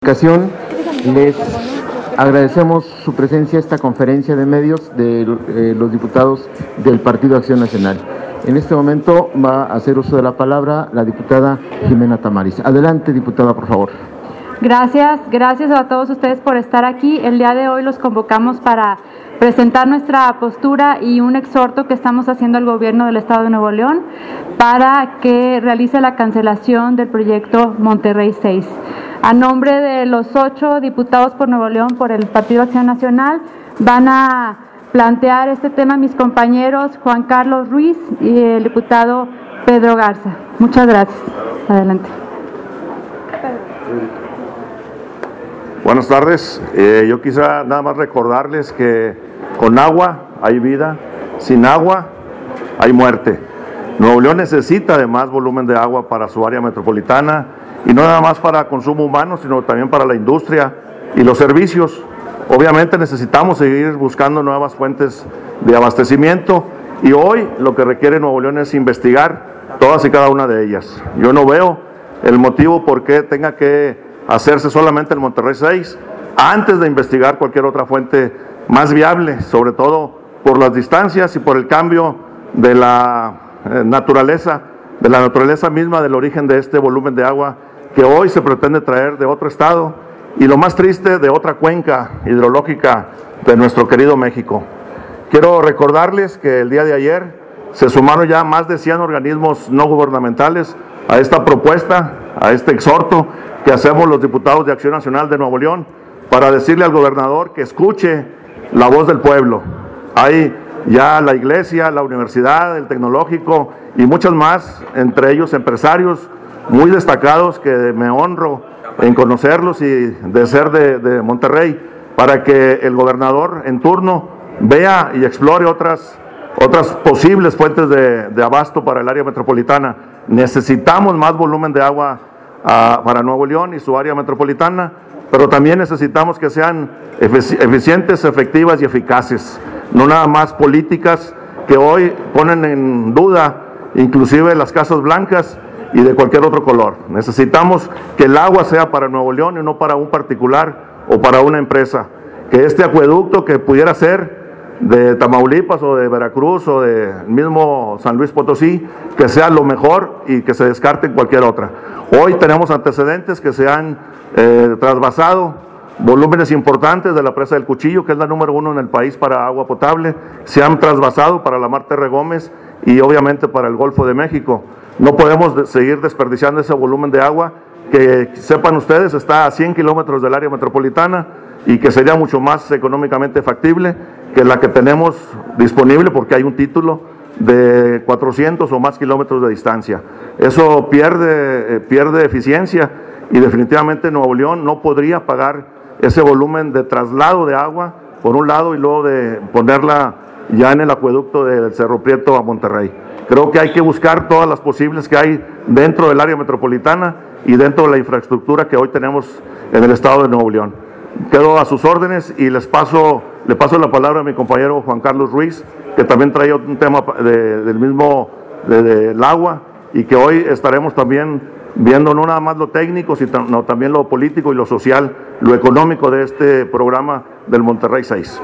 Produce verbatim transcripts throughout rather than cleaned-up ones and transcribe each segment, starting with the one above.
Les agradecemos su presencia a esta conferencia de medios de eh, los diputados del Partido Acción Nacional. En este momento va a hacer uso de la palabra la diputada Jimena Tamariz. Adelante, diputada, por favor. Gracias, gracias a todos ustedes por estar aquí. El día de hoy los convocamos para presentar nuestra postura y un exhorto que estamos haciendo al gobierno del Estado de Nuevo León para que realice la cancelación del proyecto Monterrey seis. A nombre de los ocho diputados por Nuevo León, por el Partido Acción Nacional, van a plantear este tema mis compañeros Juan Carlos Ruiz y el diputado Pedro Garza. Muchas gracias. Adelante. Buenas tardes. Eh, yo quisiera nada más recordarles que con agua hay vida, sin agua hay muerte. Nuevo León necesita de más volumen de agua para su área metropolitana y no nada más para consumo humano, sino también para la industria y los servicios. Obviamente necesitamos seguir buscando nuevas fuentes de abastecimiento y hoy lo que requiere Nuevo León es investigar todas y cada una de ellas. Yo no veo el motivo por qué tenga que hacerse solamente el Monterrey seis antes de investigar cualquier otra fuente más viable, sobre todo por las distancias y por el cambio de la eh, naturaleza, de la naturaleza misma del origen de este volumen de agua que hoy se pretende traer de otro estado y lo más triste, de otra cuenca hidrológica de nuestro querido México. Quiero recordarles que el día de ayer se sumaron ya más de cien organismos no gubernamentales a esta propuesta, a este exhorto que hacemos los diputados de Acción Nacional de Nuevo León para decirle al gobernador que escuche la voz del pueblo. Hay ya la iglesia, la universidad, el tecnológico y muchas más, entre ellos empresarios muy destacados que me honro en conocerlos y de ser de, de Monterrey, para que el gobernador en turno vea y explore otras, otras posibles fuentes de, de abasto para el área metropolitana. Necesitamos más volumen de agua uh, para Nuevo León y su área metropolitana, pero también necesitamos que sean eficientes, efectivas y eficaces, no nada más políticas que hoy ponen en duda inclusive las casas blancas y de cualquier otro color. Necesitamos que el agua sea para Nuevo León y no para un particular o para una empresa, que este acueducto que pudiera ser de Tamaulipas o de Veracruz o de mismo San Luis Potosí, que sea lo mejor y que se descarte en cualquier otra. Hoy tenemos antecedentes que se han eh, trasvasado volúmenes importantes de la presa del Cuchillo, que es la número uno en el país para agua potable, se han trasvasado para la Mar Terre Gómez y obviamente para el Golfo de México. No podemos de seguir desperdiciando ese volumen de agua que, sepan ustedes, está a cien kilómetros del área metropolitana y que sería mucho más económicamente factible que la que tenemos disponible, porque hay un título de cuatrocientos o más kilómetros de distancia. Eso pierde, eh, pierde eficiencia y definitivamente Nuevo León no podría pagar ese volumen de traslado de agua por un lado y luego de ponerla ya en el acueducto del Cerro Prieto a Monterrey. Creo que hay que buscar todas las posibles que hay dentro del área metropolitana y dentro de la infraestructura que hoy tenemos en el estado de Nuevo León. Quedo a sus órdenes y les paso, le paso la palabra a mi compañero Juan Carlos Ruiz, que también trae un tema de, del mismo, de, del agua, y que hoy estaremos también viendo no nada más lo técnico, sino también lo político y lo social, lo económico de este programa del Monterrey seis.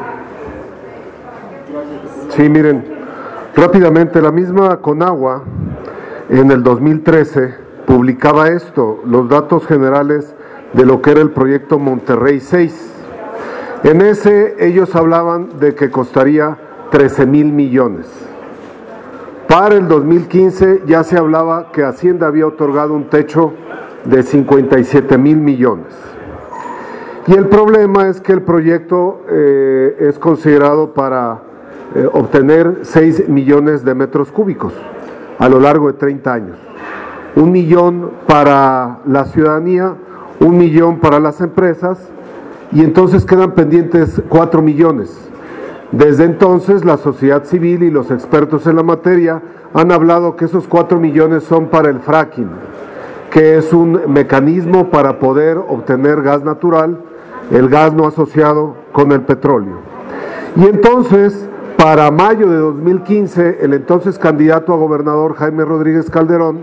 Sí, miren, rápidamente, la misma Conagua en el dos mil trece publicaba esto, los datos generales de lo que era el proyecto Monterrey seis. En ese ellos hablaban de que costaría trece mil millones. Para el dos mil quince ya se hablaba que Hacienda había otorgado un techo de cincuenta y siete mil millones. Y el problema es que el proyecto eh, es considerado para eh, obtener seis millones de metros cúbicos a lo largo de treinta años. Un millón para la ciudadanía, un millón para las empresas, y entonces quedan pendientes cuatro millones. Desde entonces la sociedad civil y los expertos en la materia han hablado que esos cuatro millones son para el fracking, que es un mecanismo para poder obtener gas natural, el gas no asociado con el petróleo. Y entonces, para mayo de dos mil quince, el entonces candidato a gobernador Jaime Rodríguez Calderón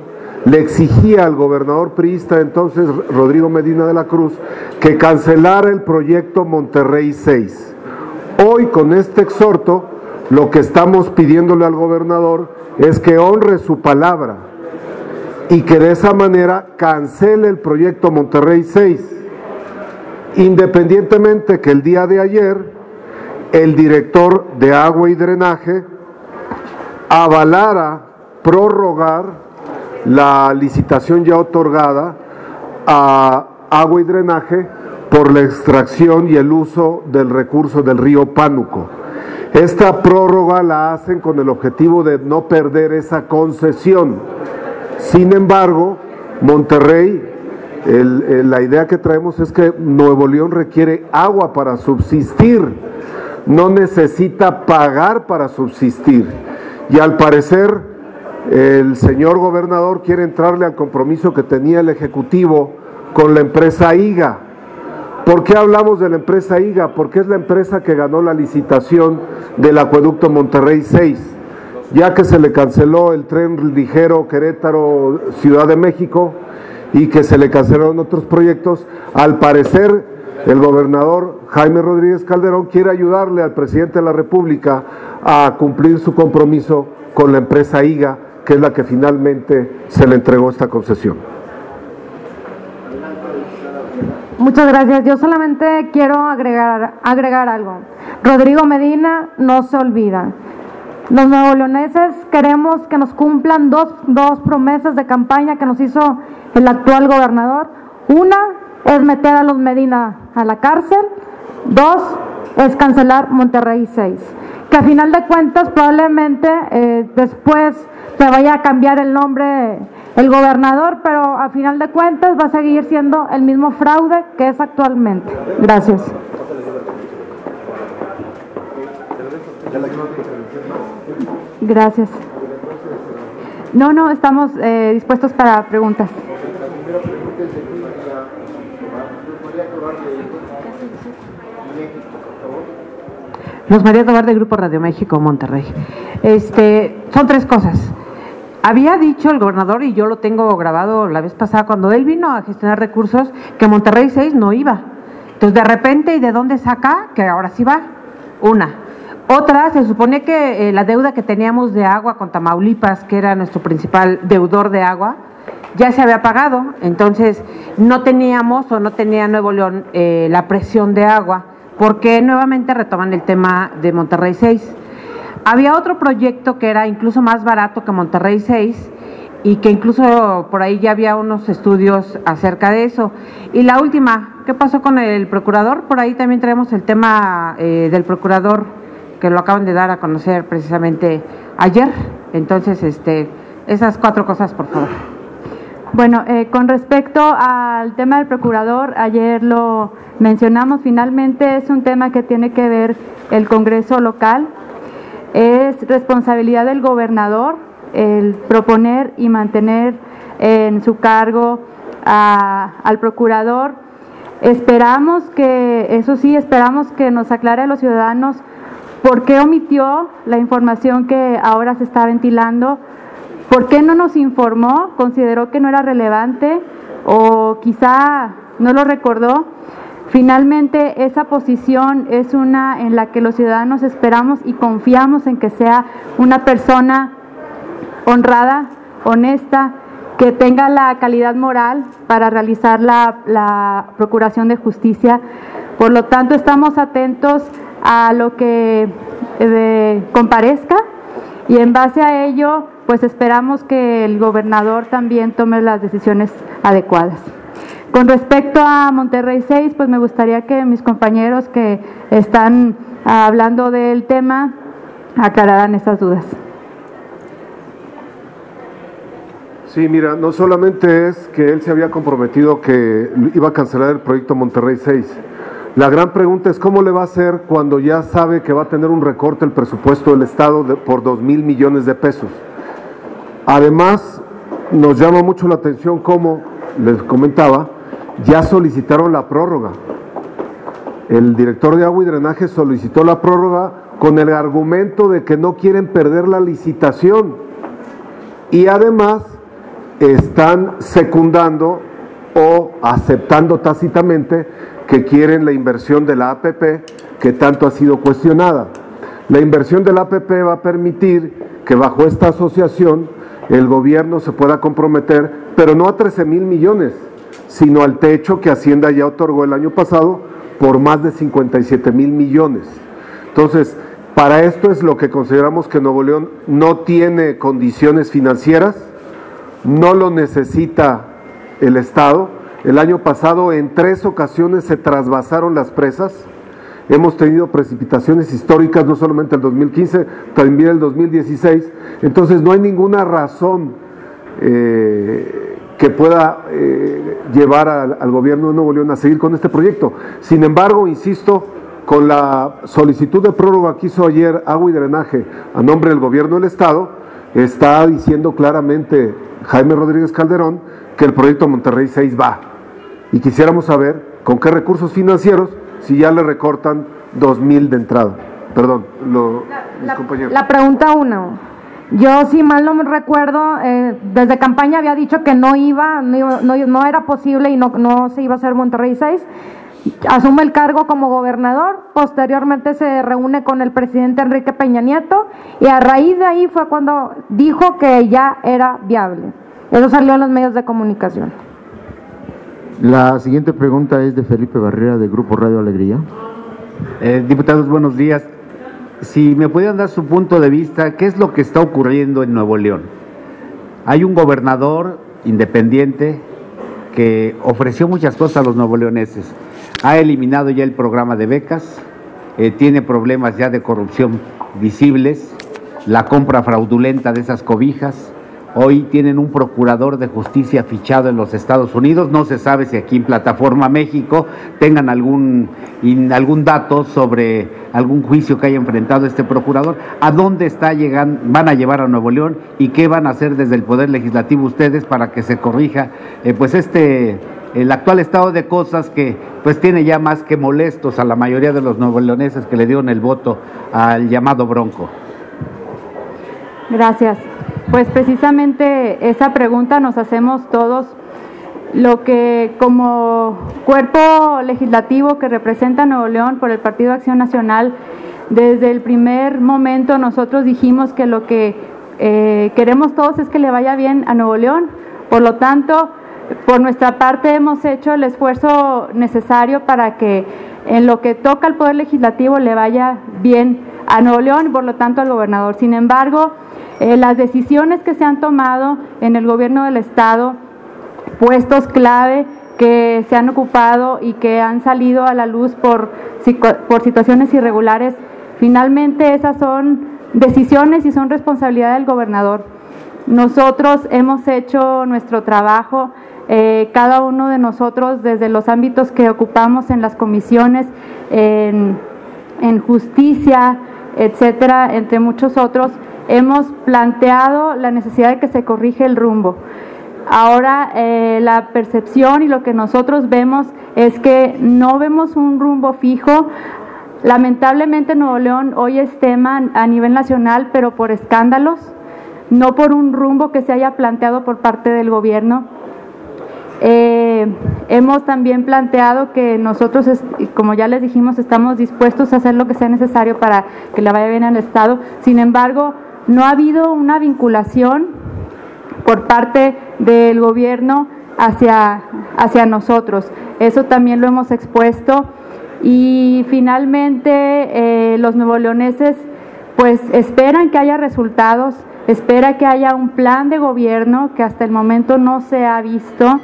le exigía al gobernador priista entonces, Rodrigo Medina de la Cruz, que cancelara el proyecto Monterrey seis. Hoy, con este exhorto, lo que estamos pidiéndole al gobernador es que honre su palabra y que de esa manera cancele el proyecto Monterrey seis, independientemente que el día de ayer el director de Agua y Drenaje avalara prorrogar la licitación ya otorgada a Agua y Drenaje por la extracción y el uso del recurso del río Pánuco. Esta prórroga la hacen con el objetivo de no perder esa concesión. Sin embargo, Monterrey, el, el, la idea que traemos es que Nuevo León requiere agua para subsistir, no necesita pagar para subsistir. Y al parecer, el señor gobernador quiere entrarle al compromiso que tenía el Ejecutivo con la empresa I G A. ¿Por qué hablamos de la empresa I G A? Porque es la empresa que ganó la licitación del acueducto Monterrey seis, ya que se le canceló el tren ligero Querétaro-Ciudad de México y que se le cancelaron otros proyectos. Al parecer, el gobernador Jaime Rodríguez Calderón quiere ayudarle al presidente de la República a cumplir su compromiso con la empresa I G A, que es la que finalmente se le entregó esta concesión. Muchas gracias. Yo solamente quiero agregar, agregar algo. Rodrigo Medina no se olvida. Los nuevoleoneses queremos que nos cumplan dos, dos promesas de campaña que nos hizo el actual gobernador. Una es meter a los Medina a la cárcel. Dos es cancelar Monterrey seis. Que a final de cuentas probablemente eh, después se vaya a cambiar el nombre el gobernador, pero a final de cuentas va a seguir siendo el mismo fraude que es actualmente. Gracias. Gracias. No, no, estamos eh, dispuestos para preguntas. Luz María Tobar, de Grupo Radio México, Monterrey. Este, son tres cosas. Había dicho el gobernador, y yo lo tengo grabado la vez pasada, cuando él vino a gestionar recursos, que Monterrey seis no iba. Entonces, de repente, ¿y de dónde saca? Que ahora sí va. Una. Otra, se supone que eh, la deuda que teníamos de agua con Tamaulipas, que era nuestro principal deudor de agua, ya se había pagado. Entonces, no teníamos o no tenía Nuevo León eh, la presión de agua, porque nuevamente retoman el tema de Monterrey seis. Había otro proyecto que era incluso más barato que Monterrey seis y que incluso por ahí ya había unos estudios acerca de eso. Y la última, ¿qué pasó con el procurador? Por ahí también traemos el tema eh, del procurador, que lo acaban de dar a conocer precisamente ayer. Entonces, este, esas cuatro cosas, por favor. Bueno, eh, con respecto al tema del procurador, ayer lo mencionamos, finalmente es un tema que tiene que ver el Congreso local. Es responsabilidad del gobernador el proponer y mantener en su cargo a, al procurador. Esperamos que, eso sí, esperamos que nos aclare a los ciudadanos por qué omitió la información que ahora se está ventilando, por qué no nos informó, consideró que no era relevante o quizá no lo recordó. Finalmente, esa posición es una en la que los ciudadanos esperamos y confiamos en que sea una persona honrada, honesta, que tenga la calidad moral para realizar la, la procuración de justicia. Por lo tanto, estamos atentos a lo que eh, comparezca y en base a ello, pues esperamos que el gobernador también tome las decisiones adecuadas. Con respecto a Monterrey seis, pues me gustaría que mis compañeros que están hablando del tema aclararan esas dudas. Sí, mira, no solamente es que él se había comprometido que iba a cancelar el proyecto Monterrey seis. La gran pregunta es cómo le va a hacer cuando ya sabe que va a tener un recorte el presupuesto del Estado de, por dos mil millones de pesos. Además, nos llama mucho la atención cómo, les comentaba, ya solicitaron la prórroga. El director de Agua y Drenaje solicitó la prórroga con el argumento de que no quieren perder la licitación. Y además, están secundando o aceptando tácitamente que quieren la inversión de la A P P que tanto ha sido cuestionada. La inversión de la A P P va a permitir que bajo esta asociación el gobierno se pueda comprometer, pero no a trece mil millones, sino al techo que Hacienda ya otorgó el año pasado por más de cincuenta y siete mil millones. Entonces, para esto es lo que consideramos que Nuevo León no tiene condiciones financieras, no lo necesita el Estado. El año pasado en tres ocasiones se trasvasaron las presas. Hemos tenido precipitaciones históricas, no solamente el dos mil quince, también el dos mil dieciséis. Entonces no hay ninguna razón eh, que pueda eh, llevar al, al gobierno de Nuevo León a seguir con este proyecto. Sin embargo, insisto, con la solicitud de prórroga que hizo ayer Agua y Drenaje a nombre del gobierno del Estado, está diciendo claramente Jaime Rodríguez Calderón que el proyecto Monterrey seis va. Y quisiéramos saber con qué recursos financieros, si ya le recortan dos mil de entrada. Perdón, lo, mis la, compañeros. La pregunta uno. Yo, si mal no me recuerdo, eh, desde campaña había dicho que no iba, no, iba, no, no era posible y no, no se iba a hacer Monterrey seis. Asume el cargo como gobernador, posteriormente se reúne con el presidente Enrique Peña Nieto y a raíz de ahí fue cuando dijo que ya era viable. Eso salió en los medios de comunicación. La siguiente pregunta es de Felipe Barrera, de Grupo Radio Alegría. Eh, diputados, buenos días. Si me pudieran dar su punto de vista, ¿qué es lo que está ocurriendo en Nuevo León? Hay un gobernador independiente que ofreció muchas cosas a los nuevoleoneses. Ha eliminado ya el programa de becas, eh, tiene problemas ya de corrupción visibles, la compra fraudulenta de esas cobijas. Hoy tienen un procurador de justicia fichado en los Estados Unidos. No se sabe si aquí en Plataforma México tengan algún, in, algún dato sobre algún juicio que haya enfrentado este procurador. ¿A dónde está llegando, van a llevar a Nuevo León y qué van a hacer desde el Poder Legislativo ustedes para que se corrija eh, pues este el actual estado de cosas que pues tiene ya más que molestos a la mayoría de los nuevoleoneses que le dieron el voto al llamado Bronco? Gracias. Pues precisamente esa pregunta nos hacemos todos. Lo que como cuerpo legislativo que representa Nuevo León por el Partido Acción Nacional, desde el primer momento nosotros dijimos que lo que eh, queremos todos es que le vaya bien a Nuevo León. Por lo tanto, por nuestra parte hemos hecho el esfuerzo necesario para que en lo que toca al Poder Legislativo le vaya bien a Nuevo León y por lo tanto al gobernador. Sin embargo, eh, las decisiones que se han tomado en el gobierno del Estado, puestos clave que se han ocupado y que han salido a la luz por, por situaciones irregulares, finalmente esas son decisiones y son responsabilidad del gobernador. Nosotros hemos hecho nuestro trabajo, eh, cada uno de nosotros desde los ámbitos que ocupamos en las comisiones, en, en justicia, etcétera, entre muchos otros, hemos planteado la necesidad de que se corrija el rumbo. Ahora eh, la percepción y lo que nosotros vemos es que no vemos un rumbo fijo. Lamentablemente Nuevo León hoy es tema a nivel nacional, pero por escándalos, no por un rumbo que se haya planteado por parte del gobierno. Eh, hemos también planteado que nosotros, como ya les dijimos, estamos dispuestos a hacer lo que sea necesario para que le vaya bien al Estado. Sin embargo, no ha habido una vinculación por parte del gobierno hacia, hacia nosotros. Eso también lo hemos expuesto. Y finalmente eh, los nuevoleoneses pues esperan que haya resultados, espera que haya un plan de gobierno que hasta el momento no se ha visto.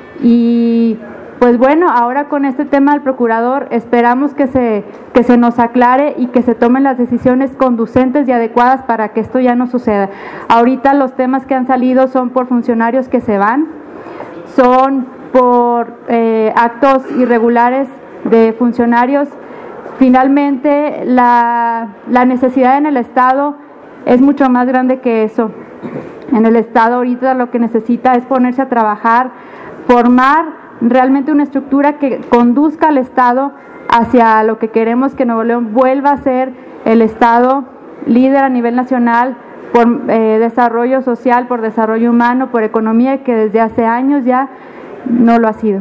Y pues bueno, ahora con este tema del procurador esperamos que se, que se nos aclare y que se tomen las decisiones conducentes y adecuadas para que esto ya no suceda. Ahorita los temas que han salido son por funcionarios que se van, son por eh, actos irregulares de funcionarios. Finalmente la, la necesidad en el Estado es mucho más grande que eso. En el Estado ahorita lo que necesita es ponerse a trabajar, formar realmente una estructura que conduzca al Estado hacia lo que queremos, que Nuevo León vuelva a ser el Estado líder a nivel nacional por eh, desarrollo social, por desarrollo humano, por economía, que desde hace años ya no lo ha sido.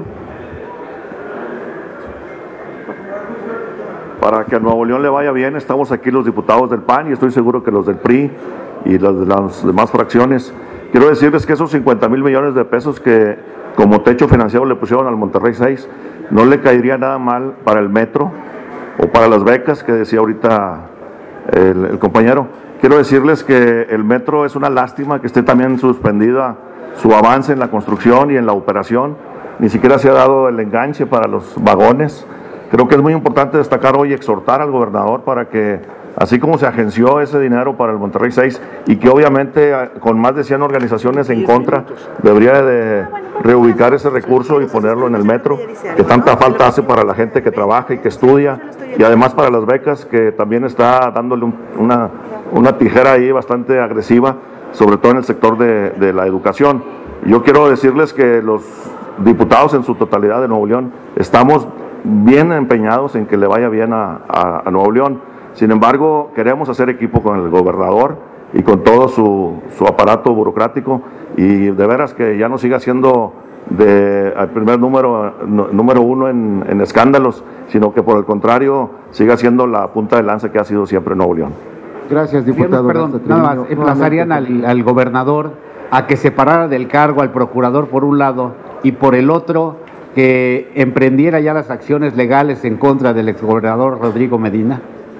Para que a Nuevo León le vaya bien, estamos aquí los diputados del P A N y estoy seguro que los del P R I y las de las demás fracciones. Quiero decirles que esos cincuenta mil millones de pesos que como techo financiero le pusieron al Monterrey seis, no le caería nada mal para el metro o para las becas que decía ahorita el, el compañero. Quiero decirles que el metro es una lástima que esté también suspendida su avance en la construcción y en la operación. Ni siquiera se ha dado el enganche para los vagones. Creo que es muy importante destacar hoy y exhortar al gobernador para que, así como se agenció ese dinero para el Monterrey seis y que obviamente con más de cien organizaciones en contra, debería de reubicar ese recurso y ponerlo en el metro, que tanta falta hace para la gente que trabaja y que estudia, y además para las becas, que también está dándole un, una, una tijera ahí bastante agresiva, sobre todo en el sector de, de la educación. Yo quiero decirles que los diputados en su totalidad de Nuevo León estamos bien empeñados en que le vaya bien a, a, a Nuevo León. Sin embargo, queremos hacer equipo con el gobernador y con todo su, su aparato burocrático, y de veras que ya no siga siendo de, el primer número, número uno en, en escándalos, sino que por el contrario siga siendo la punta de lanza que ha sido siempre Nuevo León. Gracias, diputado. Perdón, nada más, emplazarían al, al gobernador a que separara del cargo al procurador por un lado y por el otro que emprendiera ya las acciones legales en contra del exgobernador Rodrigo Medina.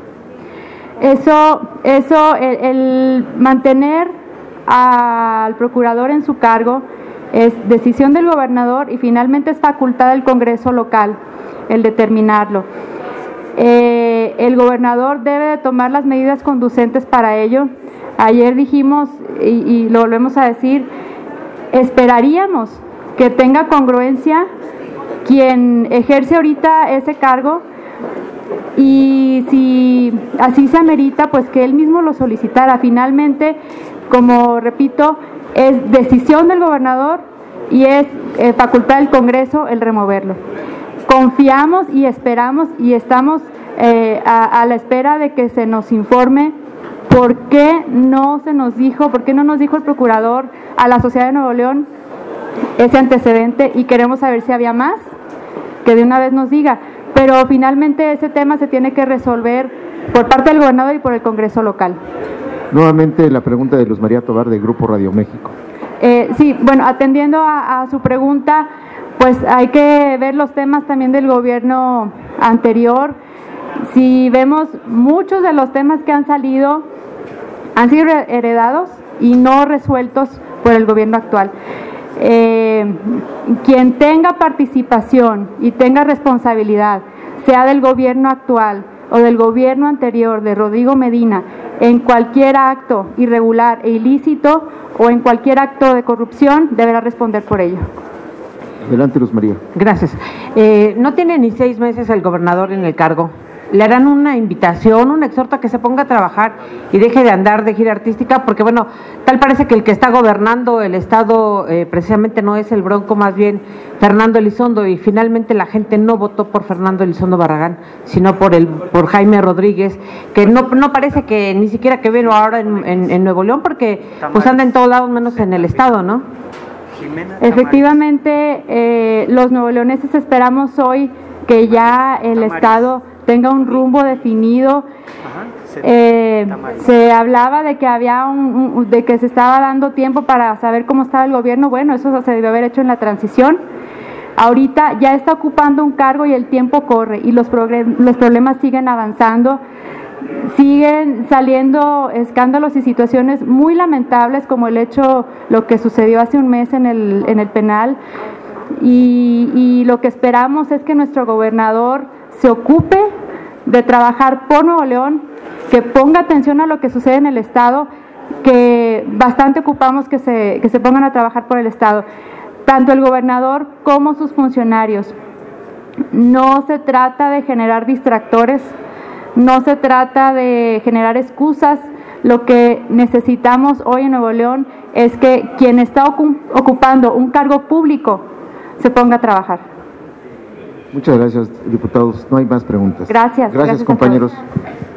Eso, eso el, el mantener al procurador en su cargo es decisión del gobernador y finalmente es facultad del Congreso local el determinarlo. Eh, el gobernador debe de tomar las medidas conducentes para ello. Ayer dijimos, y, y lo volvemos a decir, esperaríamos que tenga congruencia quien ejerce ahorita ese cargo, y si así se amerita, pues que él mismo lo solicitara. Finalmente, como repito, es decisión del gobernador y es eh, facultad del Congreso el removerlo. Confiamos y esperamos y estamos eh, a, a la espera de que se nos informe por qué no se nos dijo, por qué no nos dijo el procurador a la sociedad de Nuevo León ese antecedente, y queremos saber si había más, que de una vez nos diga. Pero finalmente ese tema se tiene que resolver por parte del gobernador y por el Congreso local. Nuevamente la pregunta de Luz María Tobar de Grupo Radio México. Eh, sí, bueno, atendiendo a, a su pregunta, pues hay que ver los temas también del gobierno anterior. Si vemos, muchos de los temas que han salido han sido heredados y no resueltos por el gobierno actual. Eh, quien tenga participación y tenga responsabilidad, sea del gobierno actual o del gobierno anterior de Rodrigo Medina, en cualquier acto irregular e ilícito o en cualquier acto de corrupción, deberá responder por ello. Adelante, Luz María. Gracias. Eh, no tiene ni seis meses el gobernador en el cargo. Le harán una invitación, un exhorto a que se ponga a trabajar y deje de andar de gira artística, porque bueno, tal parece que el que está gobernando el estado eh, precisamente no es el Bronco, más bien Fernando Elizondo, y finalmente la gente no votó por Fernando Elizondo Barragán, sino por el por Jaime Rodríguez, que no, no parece que ni siquiera que ven ahora en, en, en Nuevo León, porque pues anda en todos lados menos en el estado, ¿no? Efectivamente, eh, los nuevoleoneses esperamos hoy que ya el estado tenga un rumbo definido. Eh, se hablaba de que había un, un, de que se estaba dando tiempo para saber cómo estaba el gobierno. Bueno, eso se debió haber hecho en la transición. Ahorita ya está ocupando un cargo y el tiempo corre y los, los problemas siguen avanzando. Siguen saliendo escándalos y situaciones muy lamentables, como el hecho, lo que sucedió hace un mes en el, en el penal, y, y lo que esperamos es que nuestro gobernador se ocupe de trabajar por Nuevo León, que ponga atención a lo que sucede en el estado, que bastante ocupamos que se, que se pongan a trabajar por el estado, tanto el gobernador como sus funcionarios. No se trata de generar distractores, no se trata de generar excusas. Lo que necesitamos hoy en Nuevo León es que quien está ocupando un cargo público se ponga a trabajar. Muchas gracias, diputados. No hay más preguntas. Gracias. Gracias, gracias compañeros.